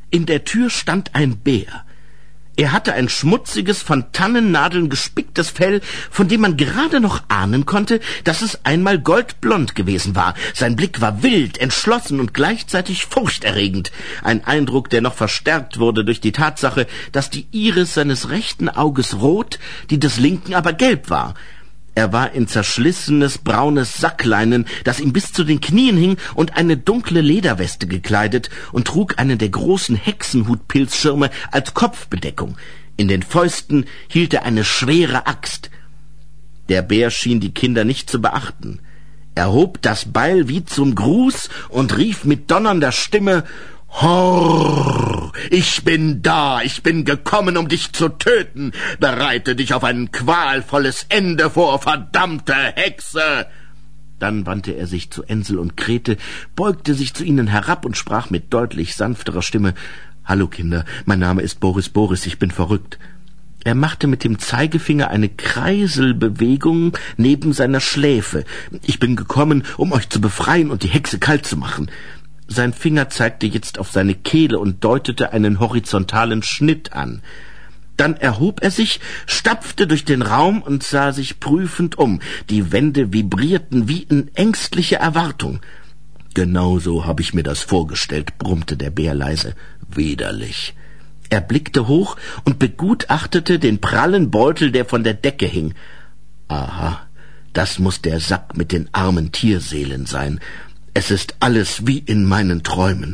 In der Tür stand ein Bär. Er hatte ein schmutziges, von Tannennadeln gespicktes Fell, von dem man gerade noch ahnen konnte, dass es einmal goldblond gewesen war. Sein Blick war wild, entschlossen und gleichzeitig furchterregend. Ein Eindruck, der noch verstärkt wurde durch die Tatsache, dass die Iris seines rechten Auges rot, die des linken aber gelb war. Er war in zerschlissenes, braunes Sackleinen, das ihm bis zu den Knien hing, und eine dunkle Lederweste gekleidet und trug einen der großen Hexenhutpilzschirme als Kopfbedeckung. In den Fäusten hielt er eine schwere Axt. Der Bär schien die Kinder nicht zu beachten. Er hob das Beil wie zum Gruß und rief mit donnernder Stimme: »Horr, ich bin da, ich bin gekommen, um dich zu töten. Bereite dich auf ein qualvolles Ende vor, verdammte Hexe!« Dann wandte er sich zu Ensel und Grete, beugte sich zu ihnen herab und sprach mit deutlich sanfterer Stimme: »Hallo, Kinder, mein Name ist Boris Boris, ich bin verrückt.« Er machte mit dem Zeigefinger eine Kreiselbewegung neben seiner Schläfe. »Ich bin gekommen, um euch zu befreien und die Hexe kalt zu machen.« Sein Finger zeigte jetzt auf seine Kehle und deutete einen horizontalen Schnitt an. Dann erhob er sich, stapfte durch den Raum und sah sich prüfend um. Die Wände vibrierten wie in ängstlicher Erwartung. »Genau so habe ich mir das vorgestellt«, brummte der Bär leise. »Widerlich.« Er blickte hoch und begutachtete den prallen Beutel, der von der Decke hing. »Aha, das muß der Sack mit den armen Tierseelen sein. Es ist alles wie in meinen Träumen.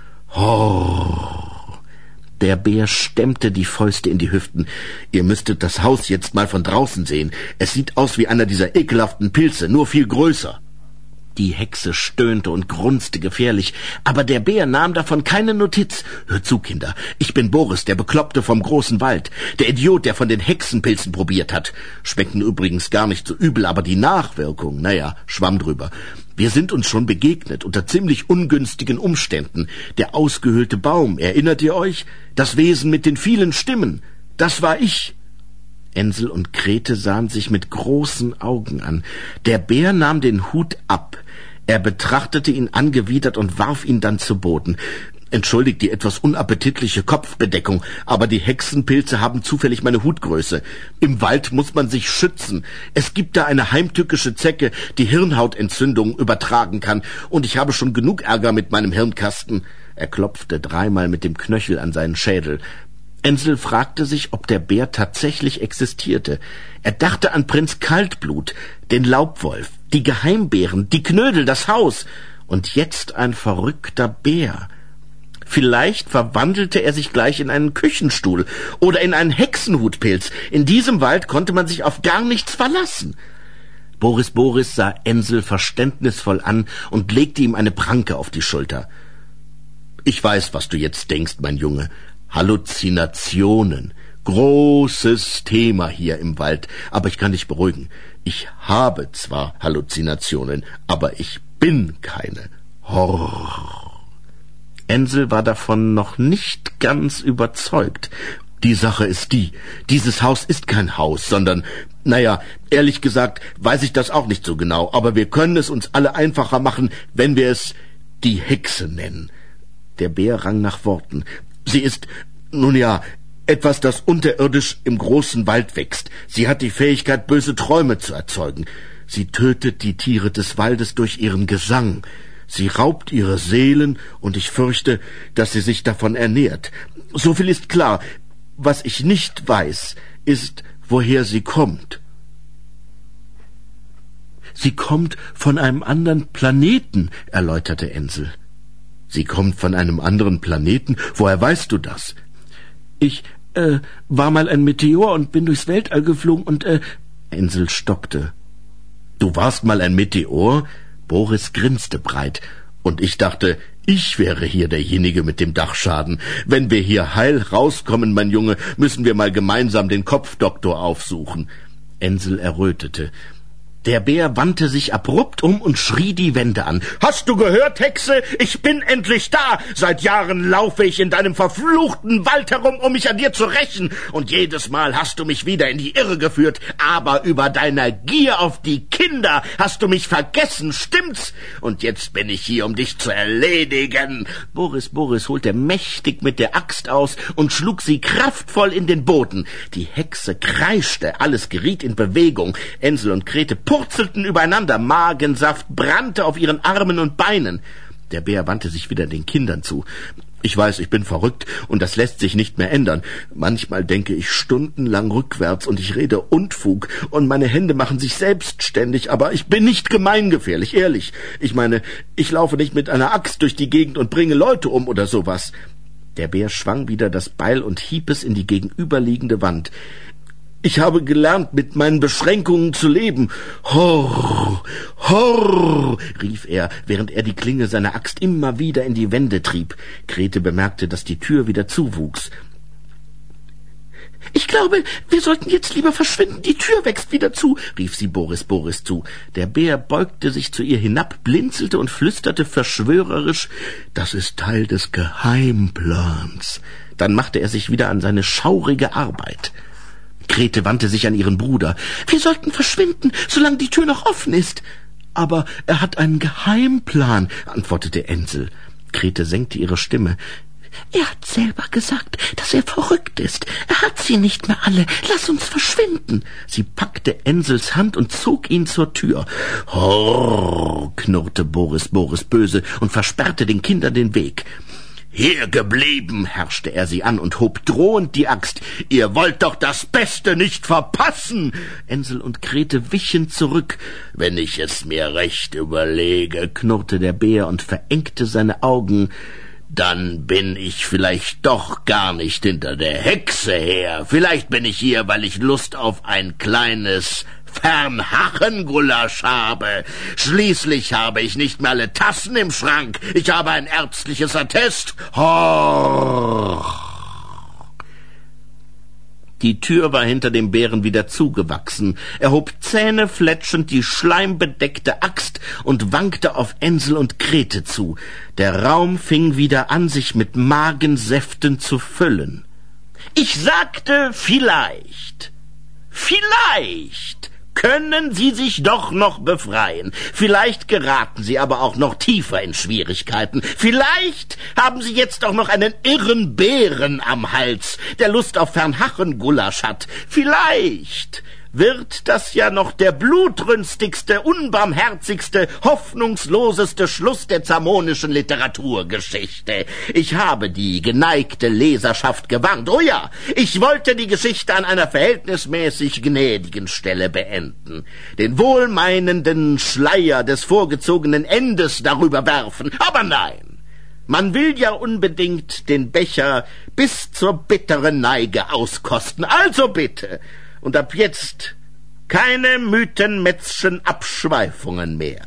Horror!« Der Bär stemmte die Fäuste in die Hüften. »Ihr müsstet das Haus jetzt mal von draußen sehen. Es sieht aus wie einer dieser ekelhaften Pilze, nur viel größer.« Die Hexe stöhnte und grunzte gefährlich, aber der Bär nahm davon keine Notiz. »Hört zu, Kinder, ich bin Boris, der Bekloppte vom großen Wald, der Idiot, der von den Hexenpilzen probiert hat. Schmecken übrigens gar nicht so übel, aber die Nachwirkung, naja, schwamm drüber. Wir sind uns schon begegnet, unter ziemlich ungünstigen Umständen. Der ausgehöhlte Baum, erinnert ihr euch? Das Wesen mit den vielen Stimmen, das war ich.« Ensel und Grete sahen sich mit großen Augen an. Der Bär nahm den Hut ab. Er betrachtete ihn angewidert und warf ihn dann zu Boden. »Entschuldigt die etwas unappetitliche Kopfbedeckung, aber die Hexenpilze haben zufällig meine Hutgröße. Im Wald muss man sich schützen. Es gibt da eine heimtückische Zecke, die Hirnhautentzündungen übertragen kann, und ich habe schon genug Ärger mit meinem Hirnkasten.« Er klopfte dreimal mit dem Knöchel an seinen Schädel. Ensel fragte sich, ob der Bär tatsächlich existierte. Er dachte an Prinz Kaltblut, den Laubwolf, die Geheimbären, die Knödel, das Haus. Und jetzt ein verrückter Bär. Vielleicht verwandelte er sich gleich in einen Küchenstuhl oder in einen Hexenhutpilz. In diesem Wald konnte man sich auf gar nichts verlassen. Boris Boris sah Ensel verständnisvoll an und legte ihm eine Pranke auf die Schulter. »Ich weiß, was du jetzt denkst, mein Junge. Halluzinationen. Großes Thema hier im Wald. Aber ich kann dich beruhigen. Ich habe zwar Halluzinationen, aber ich bin keine. Horror.« Ensel war davon noch nicht ganz überzeugt. »Die Sache ist die, dieses Haus ist kein Haus, sondern, naja, ehrlich gesagt, weiß ich das auch nicht so genau, aber wir können es uns alle einfacher machen, wenn wir es die Hexe nennen.« Der Bär rang nach Worten. »Sie ist, nun ja, etwas, das unterirdisch im großen Wald wächst. Sie hat die Fähigkeit, böse Träume zu erzeugen. Sie tötet die Tiere des Waldes durch ihren Gesang. Sie raubt ihre Seelen, und ich fürchte, dass sie sich davon ernährt. So viel ist klar. Was ich nicht weiß, ist, woher sie kommt.« »Sie kommt von einem anderen Planeten«, erläuterte Ensel. »Sie kommt von einem anderen Planeten? Woher weißt du das?« »Ich, war mal ein Meteor und bin durchs Weltall geflogen und, Ensel stockte. »Du warst mal ein Meteor?« Boris grinste breit. »Und ich dachte, ich wäre hier derjenige mit dem Dachschaden. Wenn wir hier heil rauskommen, mein Junge, müssen wir mal gemeinsam den Kopfdoktor aufsuchen.« Ensel errötete. Der Bär wandte sich abrupt um und schrie die Wände an. »Hast du gehört, Hexe? Ich bin endlich da! Seit Jahren laufe ich in deinem verfluchten Wald herum, um mich an dir zu rächen. Und jedes Mal hast du mich wieder in die Irre geführt. Aber über deiner Gier auf die Kinder hast du mich vergessen, stimmt's? Und jetzt bin ich hier, um dich zu erledigen.« Boris holte mächtig mit der Axt aus und schlug sie kraftvoll in den Boden. Die Hexe kreischte, alles geriet in Bewegung. Hänsel und Grete purzelten übereinander, Magensaft brannte auf ihren Armen und Beinen. Der Bär wandte sich wieder den Kindern zu. »Ich weiß, ich bin verrückt, und das lässt sich nicht mehr ändern. Manchmal denke ich stundenlang rückwärts, und ich rede Unfug, und meine Hände machen sich selbstständig, aber ich bin nicht gemeingefährlich, ehrlich. Ich meine, ich laufe nicht mit einer Axt durch die Gegend und bringe Leute um oder sowas.« Der Bär schwang wieder das Beil und hieb es in die gegenüberliegende Wand. »Ich habe gelernt, mit meinen Beschränkungen zu leben. Horr, horr«, rief er, während er die Klinge seiner Axt immer wieder in die Wände trieb. Grete bemerkte, dass die Tür wieder zuwuchs. »Ich glaube, wir sollten jetzt lieber verschwinden. Die Tür wächst wieder zu«, rief sie Boris zu. Der Bär beugte sich zu ihr hinab, blinzelte und flüsterte verschwörerisch, »Das ist Teil des Geheimplans.« Dann machte er sich wieder an seine schaurige Arbeit. Grete wandte sich an ihren Bruder. »Wir sollten verschwinden, solange die Tür noch offen ist.« »Aber er hat einen Geheimplan«, antwortete Hänsel. Grete senkte ihre Stimme. »Er hat selber gesagt, dass er verrückt ist. Er hat sie nicht mehr alle. Lass uns verschwinden.« Sie packte Hänsels Hand und zog ihn zur Tür. »Horr«, knurrte Boris böse und versperrte den Kindern den Weg. »Hier geblieben«, herrschte er sie an und hob drohend die Axt. »Ihr wollt doch das Beste nicht verpassen!« Hänsel und Grete wichen zurück. »Wenn ich es mir recht überlege«, knurrte der Bär und verengte seine Augen, »dann bin ich vielleicht doch gar nicht hinter der Hexe her. Vielleicht bin ich hier, weil ich Lust auf ein kleines Fernhachengulasch habe. Schließlich habe ich nicht mehr alle Tassen im Schrank. Ich habe ein ärztliches Attest. Horch!« Die Tür war hinter dem Bären wieder zugewachsen. Er hob zähnefletschend die schleimbedeckte Axt und wankte auf Hänsel und Grete zu. Der Raum fing wieder an, sich mit Magensäften zu füllen. »Ich sagte vielleicht können Sie sich doch noch befreien. Vielleicht geraten Sie aber auch noch tiefer in Schwierigkeiten. Vielleicht haben Sie jetzt auch noch einen irren Bären am Hals, der Lust auf Fernhachengulasch hat. Vielleicht wird das ja noch der blutrünstigste, unbarmherzigste, hoffnungsloseste Schluss der zamonischen Literaturgeschichte. Ich habe die geneigte Leserschaft gewarnt. Oh ja, ich wollte die Geschichte an einer verhältnismäßig gnädigen Stelle beenden. Den wohlmeinenden Schleier des vorgezogenen Endes darüber werfen. Aber nein, man will ja unbedingt den Becher bis zur bitteren Neige auskosten. Also bitte. Und ab jetzt keine mythenmetzschen Abschweifungen mehr.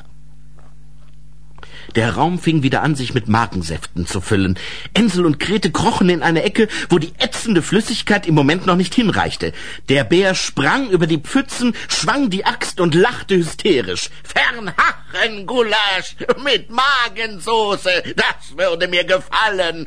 Der Raum fing wieder an, sich mit Magensäften zu füllen. Hänsel und Grete krochen in eine Ecke, wo die ätzende Flüssigkeit im Moment noch nicht hinreichte. Der Bär sprang über die Pfützen, schwang die Axt und lachte hysterisch. »Fernhachengulasch mit Magensoße, das würde mir gefallen.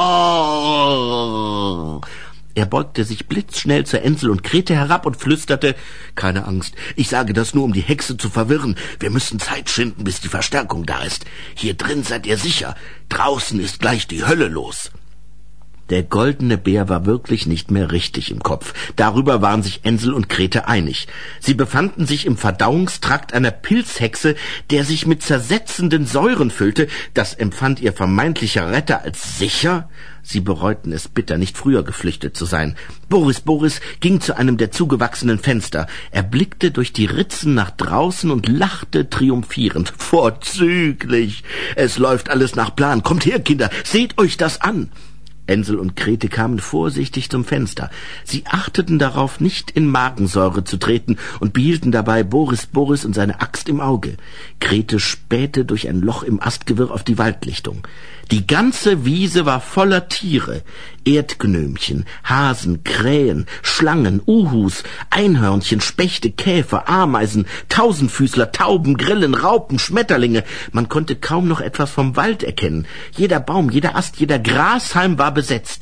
Oh!« Er beugte sich blitzschnell zu Hänsel und Grete herab und flüsterte, »Keine Angst, ich sage das nur, um die Hexe zu verwirren. Wir müssen Zeit schinden, bis die Verstärkung da ist. Hier drin seid ihr sicher. Draußen ist gleich die Hölle los.« Der goldene Bär war wirklich nicht mehr richtig im Kopf. Darüber waren sich Hänsel und Grete einig. Sie befanden sich im Verdauungstrakt einer Pilzhexe, der sich mit zersetzenden Säuren füllte. Das empfand ihr vermeintlicher Retter als sicher. Sie bereuten es bitter, nicht früher geflüchtet zu sein. Boris ging zu einem der zugewachsenen Fenster. Er blickte durch die Ritzen nach draußen und lachte triumphierend. »Vorzüglich! Es läuft alles nach Plan. Kommt her, Kinder, seht euch das an!« Ensel und Grete kamen vorsichtig zum Fenster. Sie achteten darauf, nicht in Magensäure zu treten und behielten dabei Boris und seine Axt im Auge. Grete spähte durch ein Loch im Astgewirr auf die Waldlichtung. Die ganze Wiese war voller Tiere. Erdgnömchen, Hasen, Krähen, Schlangen, Uhus, Einhörnchen, Spechte, Käfer, Ameisen, Tausendfüßler, Tauben, Grillen, Raupen, Schmetterlinge. Man konnte kaum noch etwas vom Wald erkennen. Jeder Baum, jeder Ast, jeder Grashalm war besetzt.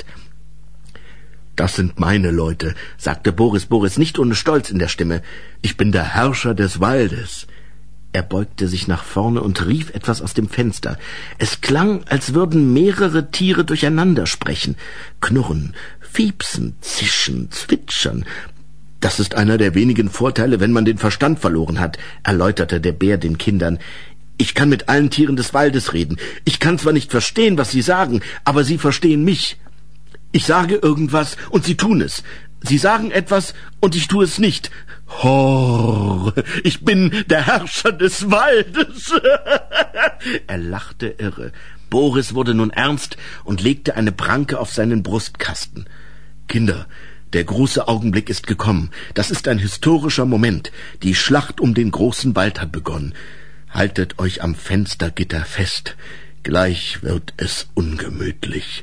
»Das sind meine Leute«, sagte Boris nicht ohne Stolz in der Stimme. »Ich bin der Herrscher des Waldes.« Er beugte sich nach vorne und rief etwas aus dem Fenster. Es klang, als würden mehrere Tiere durcheinander sprechen. Knurren, fiepsen, zischen, zwitschern. »Das ist einer der wenigen Vorteile, wenn man den Verstand verloren hat«, erläuterte der Bär den Kindern. »Ich kann mit allen Tieren des Waldes reden. Ich kann zwar nicht verstehen, was sie sagen, aber sie verstehen mich. Ich sage irgendwas und sie tun es. Sie sagen etwas und ich tue es nicht. Horr, ich bin der Herrscher des Waldes.« Er lachte irre. Boris wurde nun ernst und legte eine Pranke auf seinen Brustkasten. »Kinder, der große Augenblick ist gekommen. Das ist ein historischer Moment. Die Schlacht um den großen Wald hat begonnen. Haltet euch am Fenstergitter fest. Gleich wird es ungemütlich.«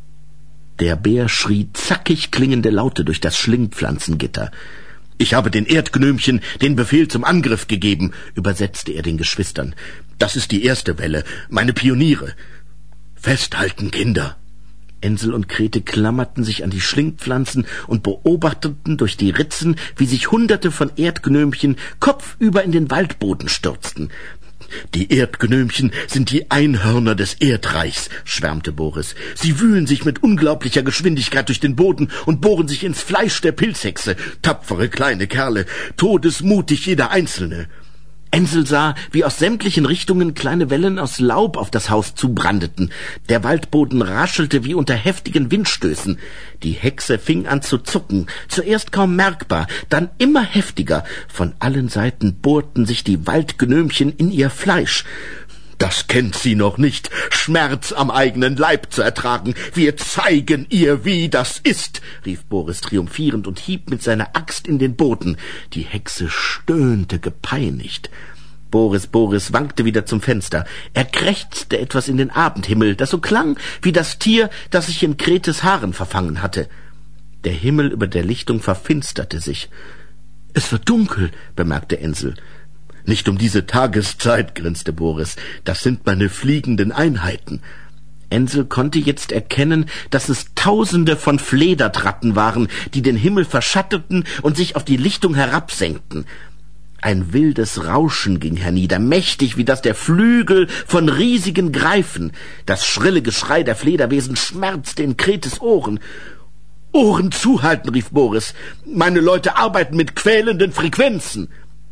Der Bär schrie zackig klingende Laute durch das Schlingpflanzengitter. »Ich habe den Erdgnömchen den Befehl zum Angriff gegeben«, übersetzte er den Geschwistern. »Das ist die erste Welle, meine Pioniere. Festhalten, Kinder!« Ensel und Grete klammerten sich an die Schlingpflanzen und beobachteten durch die Ritzen, wie sich Hunderte von Erdgnömchen kopfüber in den Waldboden stürzten. »Die Erdgnömchen sind die Einhörner des Erdreichs«, schwärmte Boris. »Sie wühlen sich mit unglaublicher Geschwindigkeit durch den Boden und bohren sich ins Fleisch der Pilzhexe. Tapfere kleine Kerle, todesmutig jeder Einzelne.« Ensel sah, wie aus sämtlichen Richtungen kleine Wellen aus Laub auf das Haus zubrandeten. Der Waldboden raschelte wie unter heftigen Windstößen. Die Hexe fing an zu zucken, zuerst kaum merkbar, dann immer heftiger. Von allen Seiten bohrten sich die Waldgnömchen in ihr Fleisch. »Das kennt sie noch nicht, Schmerz am eigenen Leib zu ertragen. Wir zeigen ihr, wie das ist«, rief Boris triumphierend und hieb mit seiner Axt in den Boden. Die Hexe stöhnte gepeinigt. Boris wankte wieder zum Fenster. Er krächzte etwas in den Abendhimmel, das so klang wie das Tier, das sich in Gretes Haaren verfangen hatte. Der Himmel über der Lichtung verfinsterte sich. »Es wird dunkel«, bemerkte Ensel. »Nicht um diese Tageszeit«, grinste Boris. »Das sind meine fliegenden Einheiten.« Ensel konnte jetzt erkennen, dass es Tausende von Fledertratten waren, die den Himmel verschatteten und sich auf die Lichtung herabsenkten. Ein wildes Rauschen ging hernieder, mächtig wie das der Flügel von riesigen Greifen. Das schrille Geschrei der Flederwesen schmerzte in Gretes Ohren. »Ohren zuhalten«, rief Boris. »Meine Leute arbeiten mit quälenden Frequenzen.«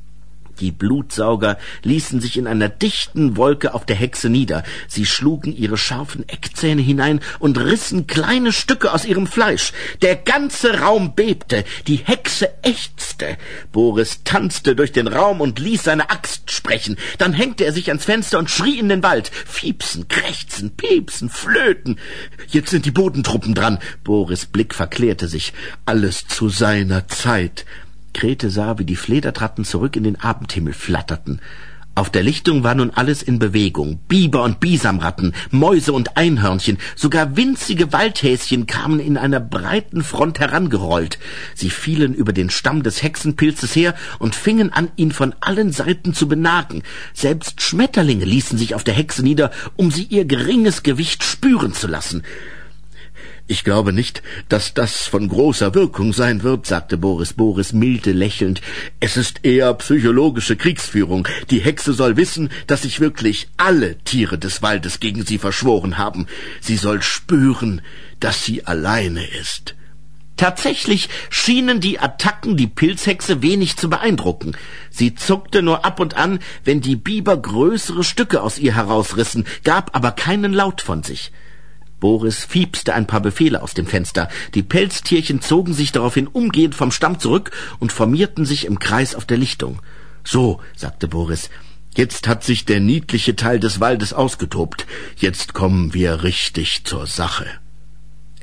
Die Blutsauger ließen sich in einer dichten Wolke auf der Hexe nieder. Sie schlugen ihre scharfen Eckzähne hinein und rissen kleine Stücke aus ihrem Fleisch. Der ganze Raum bebte, die Hexe ächzte. Boris tanzte durch den Raum und ließ seine Axt sprechen. Dann hängte er sich ans Fenster und schrie in den Wald. Fiepsen, krächzen, piepsen, flöten. Jetzt sind die Bodentruppen dran. Boris' Blick verklärte sich. Alles zu seiner Zeit. Grete sah, wie die Fledertratten zurück in den Abendhimmel flatterten. Auf der Lichtung war nun alles in Bewegung. Biber und Bisamratten, Mäuse und Einhörnchen, sogar winzige Waldhäschen kamen in einer breiten Front herangerollt. Sie fielen über den Stamm des Hexenpilzes her und fingen an, ihn von allen Seiten zu benagen. Selbst Schmetterlinge ließen sich auf der Hexe nieder, um sie ihr geringes Gewicht spüren zu lassen. »Ich glaube nicht, dass das von großer Wirkung sein wird«, sagte Boris milde lächelnd. »Es ist eher psychologische Kriegsführung. Die Hexe soll wissen, dass sich wirklich alle Tiere des Waldes gegen sie verschworen haben. Sie soll spüren, dass sie alleine ist.« Tatsächlich schienen die Attacken die Pilzhexe wenig zu beeindrucken. Sie zuckte nur ab und an, wenn die Biber größere Stücke aus ihr herausrissen, gab aber keinen Laut von sich. Boris fiepste ein paar Befehle aus dem Fenster. Die Pelztierchen zogen sich daraufhin umgehend vom Stamm zurück und formierten sich im Kreis auf der Lichtung. »So«, sagte Boris, »jetzt hat sich der niedliche Teil des Waldes ausgetobt. Jetzt kommen wir richtig zur Sache.«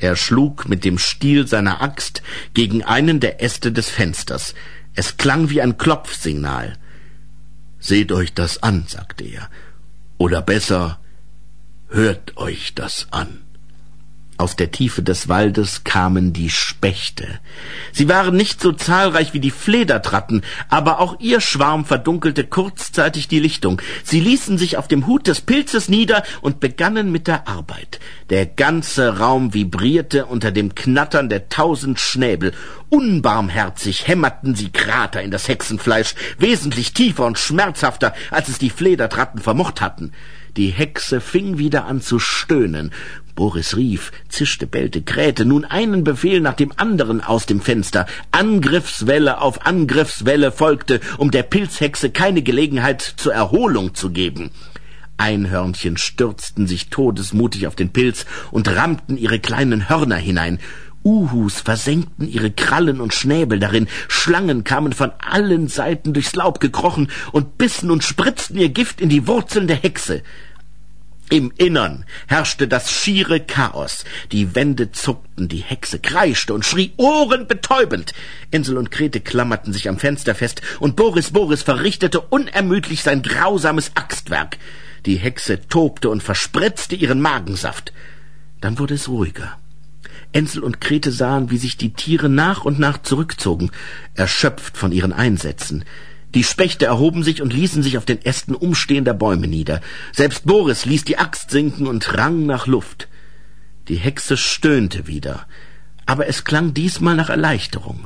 Er schlug mit dem Stiel seiner Axt gegen einen der Äste des Fensters. Es klang wie ein Klopfsignal. »Seht euch das an«, sagte er. »Oder besser, hört euch das an.« Aus der Tiefe des Waldes kamen die Spechte. Sie waren nicht so zahlreich wie die Fledertratten, aber auch ihr Schwarm verdunkelte kurzzeitig die Lichtung. Sie ließen sich auf dem Hut des Pilzes nieder und begannen mit der Arbeit. Der ganze Raum vibrierte unter dem Knattern der 1000 Schnäbel. Unbarmherzig hämmerten sie Krater in das Hexenfleisch, wesentlich tiefer und schmerzhafter, als es die Fledertratten vermocht hatten. Die Hexe fing wieder an zu stöhnen. Boris rief, zischte, bellte, krähte nun einen Befehl nach dem anderen aus dem Fenster. Angriffswelle auf Angriffswelle folgte, um der Pilzhexe keine Gelegenheit zur Erholung zu geben. Einhörnchen stürzten sich todesmutig auf den Pilz und rammten ihre kleinen Hörner hinein. Uhus versenkten ihre Krallen und Schnäbel darin, Schlangen kamen von allen Seiten durchs Laub gekrochen und bissen und spritzten ihr Gift in die Wurzeln der Hexe. Im Innern herrschte das schiere Chaos. Die Wände zuckten, die Hexe kreischte und schrie ohrenbetäubend. Ensel und Grete klammerten sich am Fenster fest, und Boris verrichtete unermüdlich sein grausames Axtwerk. Die Hexe tobte und verspritzte ihren Magensaft. Dann wurde es ruhiger. Ensel und Grete sahen, wie sich die Tiere nach und nach zurückzogen, erschöpft von ihren Einsätzen. Die Spechte erhoben sich und ließen sich auf den Ästen umstehender Bäume nieder. Selbst Boris ließ die Axt sinken und rang nach Luft. Die Hexe stöhnte wieder, aber es klang diesmal nach Erleichterung.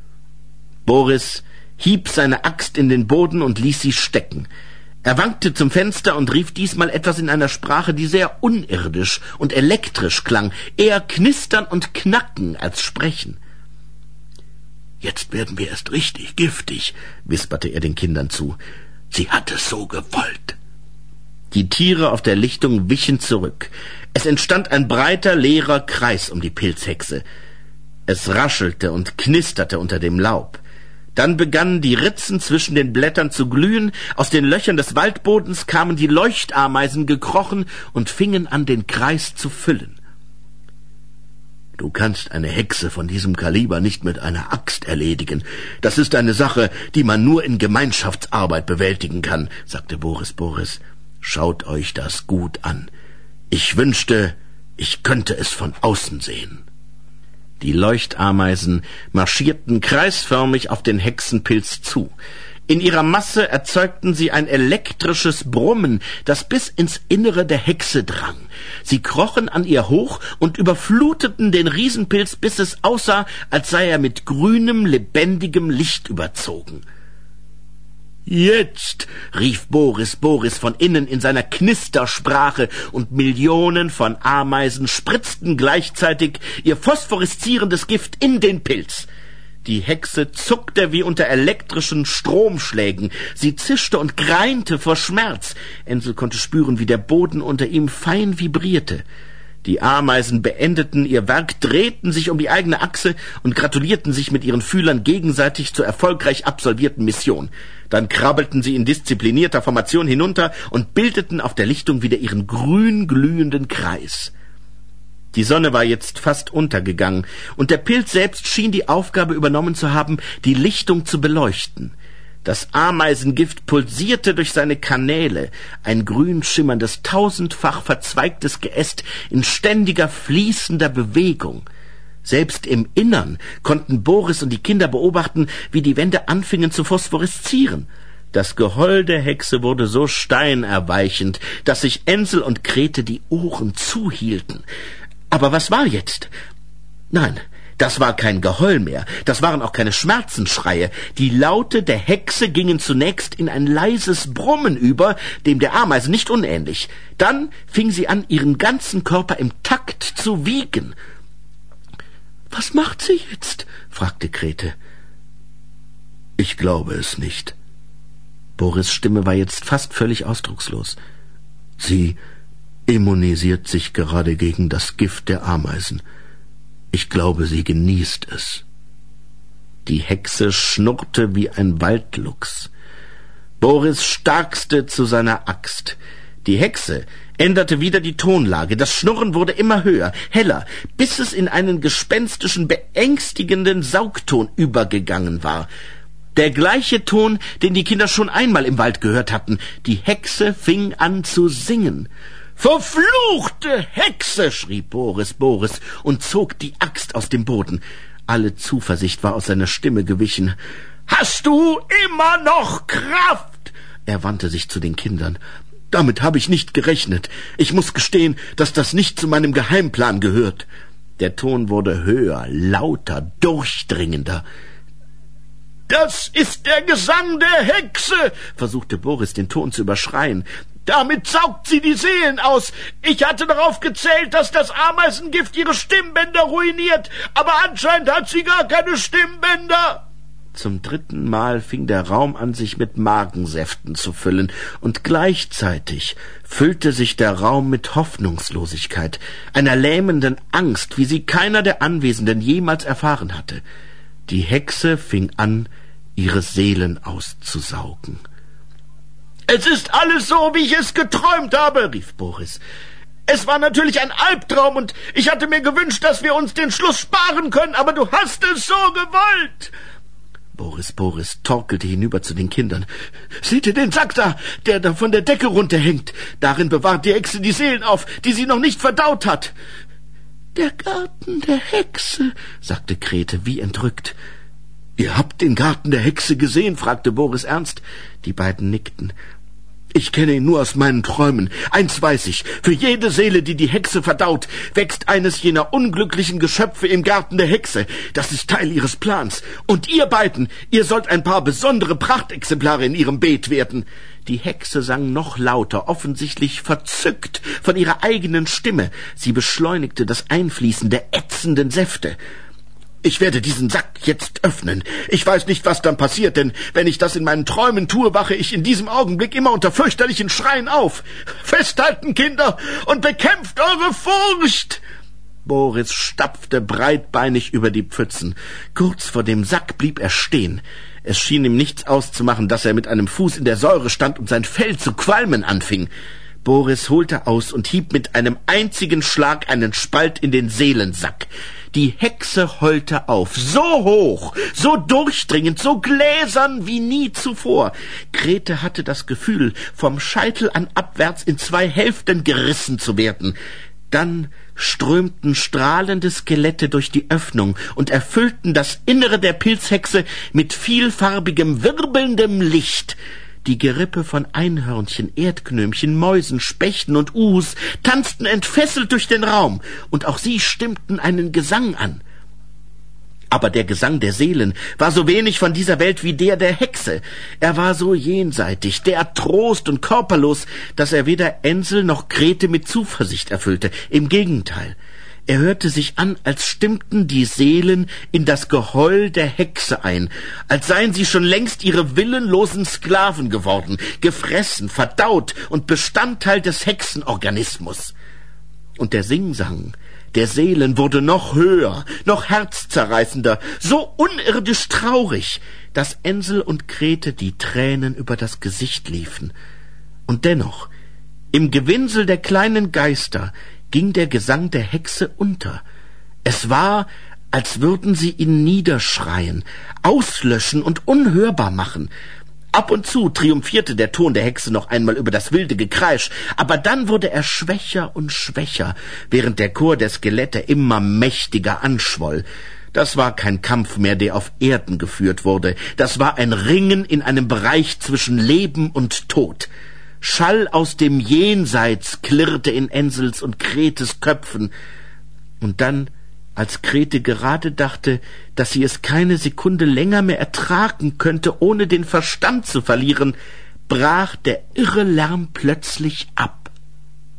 Boris hieb seine Axt in den Boden und ließ sie stecken. Er wankte zum Fenster und rief diesmal etwas in einer Sprache, die sehr unirdisch und elektrisch klang, eher knistern und knacken als sprechen. »Jetzt werden wir erst richtig giftig«, wisperte er den Kindern zu. »Sie hat es so gewollt.« Die Tiere auf der Lichtung wichen zurück. Es entstand ein breiter, leerer Kreis um die Pilzhexe. Es raschelte und knisterte unter dem Laub. Dann begannen die Ritzen zwischen den Blättern zu glühen, aus den Löchern des Waldbodens kamen die Leuchtameisen gekrochen und fingen an, den Kreis zu füllen. »Du kannst eine Hexe von diesem Kaliber nicht mit einer Axt erledigen. Das ist eine Sache, die man nur in Gemeinschaftsarbeit bewältigen kann«, sagte Boris. »Schaut euch das gut an. Ich wünschte, ich könnte es von außen sehen.« Die Leuchtameisen marschierten kreisförmig auf den Hexenpilz zu. In ihrer Masse erzeugten sie ein elektrisches Brummen, das bis ins Innere der Hexe drang. Sie krochen an ihr hoch und überfluteten den Riesenpilz, bis es aussah, als sei er mit grünem, lebendigem Licht überzogen. »Jetzt«, rief Boris von innen in seiner Knistersprache, und Millionen von Ameisen spritzten gleichzeitig ihr phosphoreszierendes Gift in den Pilz. Die Hexe zuckte wie unter elektrischen Stromschlägen. Sie zischte und greinte vor Schmerz. Ensel konnte spüren, wie der Boden unter ihm fein vibrierte. Die Ameisen beendeten ihr Werk, drehten sich um die eigene Achse und gratulierten sich mit ihren Fühlern gegenseitig zur erfolgreich absolvierten Mission. Dann krabbelten sie in disziplinierter Formation hinunter und bildeten auf der Lichtung wieder ihren grün glühenden Kreis. Die Sonne war jetzt fast untergegangen, und der Pilz selbst schien die Aufgabe übernommen zu haben, die Lichtung zu beleuchten. Das Ameisengift pulsierte durch seine Kanäle, ein grün schimmerndes, 1000-fach verzweigtes Geäst in ständiger, fließender Bewegung. Selbst im Innern konnten Boris und die Kinder beobachten, wie die Wände anfingen zu phosphoreszieren. Das Geheul der Hexe wurde so steinerweichend, dass sich Ensel und Grete die Ohren zuhielten. Aber was war jetzt? Nein, das war kein Geheul mehr, das waren auch keine Schmerzensschreie. Die Laute der Hexe gingen zunächst in ein leises Brummen über, dem der Ameisen nicht unähnlich. Dann fing sie an, ihren ganzen Körper im Takt zu wiegen. »Was macht sie jetzt?« fragte Grete. »Ich glaube es nicht.« Boris' Stimme war jetzt fast völlig ausdruckslos. »Sie immunisiert sich gerade gegen das Gift der Ameisen. Ich glaube, sie genießt es.« Die Hexe schnurrte wie ein Waldluchs. Boris starkste zu seiner Axt. Die Hexe änderte wieder die Tonlage, das Schnurren wurde immer höher, heller, bis es in einen gespenstischen, beängstigenden Saugton übergegangen war. Der gleiche Ton, den die Kinder schon einmal im Wald gehört hatten. Die Hexe fing an zu singen. »Verfluchte Hexe«, schrie Boris und zog die Axt aus dem Boden. Alle Zuversicht war aus seiner Stimme gewichen. »Hast du immer noch Kraft?« Er wandte sich zu den Kindern. »Damit habe ich nicht gerechnet. Ich muss gestehen, dass das nicht zu meinem Geheimplan gehört.« Der Ton wurde höher, lauter, durchdringender. »Das ist der Gesang der Hexe«, versuchte Boris, den Ton zu überschreien. »Damit saugt sie die Seelen aus. Ich hatte darauf gezählt, dass das Ameisengift ihre Stimmbänder ruiniert, aber anscheinend hat sie gar keine Stimmbänder.« Zum 3. Mal fing der Raum an, sich mit Magensäften zu füllen, und gleichzeitig füllte sich der Raum mit Hoffnungslosigkeit, einer lähmenden Angst, wie sie keiner der Anwesenden jemals erfahren hatte. Die Hexe fing an, ihre Seelen auszusaugen. »Es ist alles so, wie ich es geträumt habe«, rief Boris. »Es war natürlich ein Albtraum, und ich hatte mir gewünscht, dass wir uns den Schluss sparen können, aber du hast es so gewollt.« Boris torkelte hinüber zu den Kindern. »Seht ihr den Sack da, der da von der Decke runterhängt? Darin bewahrt die Hexe die Seelen auf, die sie noch nicht verdaut hat.« »Der Garten der Hexe«, sagte Grete wie entrückt. »Ihr habt den Garten der Hexe gesehen?« fragte Boris ernst. Die beiden nickten. »Ich kenne ihn nur aus meinen Träumen. Eins weiß ich, für jede Seele, die die Hexe verdaut, wächst eines jener unglücklichen Geschöpfe im Garten der Hexe. Das ist Teil ihres Plans. Und ihr beiden, ihr sollt ein paar besondere Prachtexemplare in ihrem Beet werden.« Die Hexe sang noch lauter, offensichtlich verzückt von ihrer eigenen Stimme. Sie beschleunigte das Einfließen der ätzenden Säfte. »Ich werde diesen Sack jetzt öffnen. Ich weiß nicht, was dann passiert, denn wenn ich das in meinen Träumen tue, wache ich in diesem Augenblick immer unter fürchterlichen Schreien auf. Festhalten, Kinder, und bekämpft eure Furcht!« Boris stapfte breitbeinig über die Pfützen. Kurz vor dem Sack blieb er stehen. Es schien ihm nichts auszumachen, dass er mit einem Fuß in der Säure stand und sein Fell zu qualmen anfing. Boris holte aus und hieb mit einem einzigen Schlag einen Spalt in den Seelensack. Die Hexe heulte auf, so hoch, so durchdringend, so gläsern wie nie zuvor. Grete hatte das Gefühl, vom Scheitel an abwärts in 2 Hälften gerissen zu werden. Dann strömten strahlende Skelette durch die Öffnung und erfüllten das Innere der Pilzhexe mit vielfarbigem, wirbelndem Licht. Die Gerippe von Einhörnchen, Erdknömchen, Mäusen, Spechten und Uhus tanzten entfesselt durch den Raum, und auch sie stimmten einen Gesang an. Aber der Gesang der Seelen war so wenig von dieser Welt wie der der Hexe. Er war so jenseitig, derart trost und körperlos, dass er weder Ensel noch Grete mit Zuversicht erfüllte. Im Gegenteil. Er hörte sich an, als stimmten die Seelen in das Geheul der Hexe ein, als seien sie schon längst ihre willenlosen Sklaven geworden, gefressen, verdaut und Bestandteil des Hexenorganismus. Und der Singsang der Seelen wurde noch höher, noch herzzerreißender, so unirdisch traurig, dass Ensel und Grete die Tränen über das Gesicht liefen. Und dennoch, im Gewinsel der kleinen Geister ging der Gesang der Hexe unter. Es war, als würden sie ihn niederschreien, auslöschen und unhörbar machen. Ab und zu triumphierte der Ton der Hexe noch einmal über das wilde Gekreisch, aber dann wurde er schwächer und schwächer, während der Chor der Skelette immer mächtiger anschwoll. Das war kein Kampf mehr, der auf Erden geführt wurde. Das war ein Ringen in einem Bereich zwischen Leben und Tod. Schall aus dem Jenseits klirrte in Ensels und Gretes Köpfen. Und dann, als Grete gerade dachte, dass sie es keine Sekunde länger mehr ertragen könnte, ohne den Verstand zu verlieren, brach der irre Lärm plötzlich ab.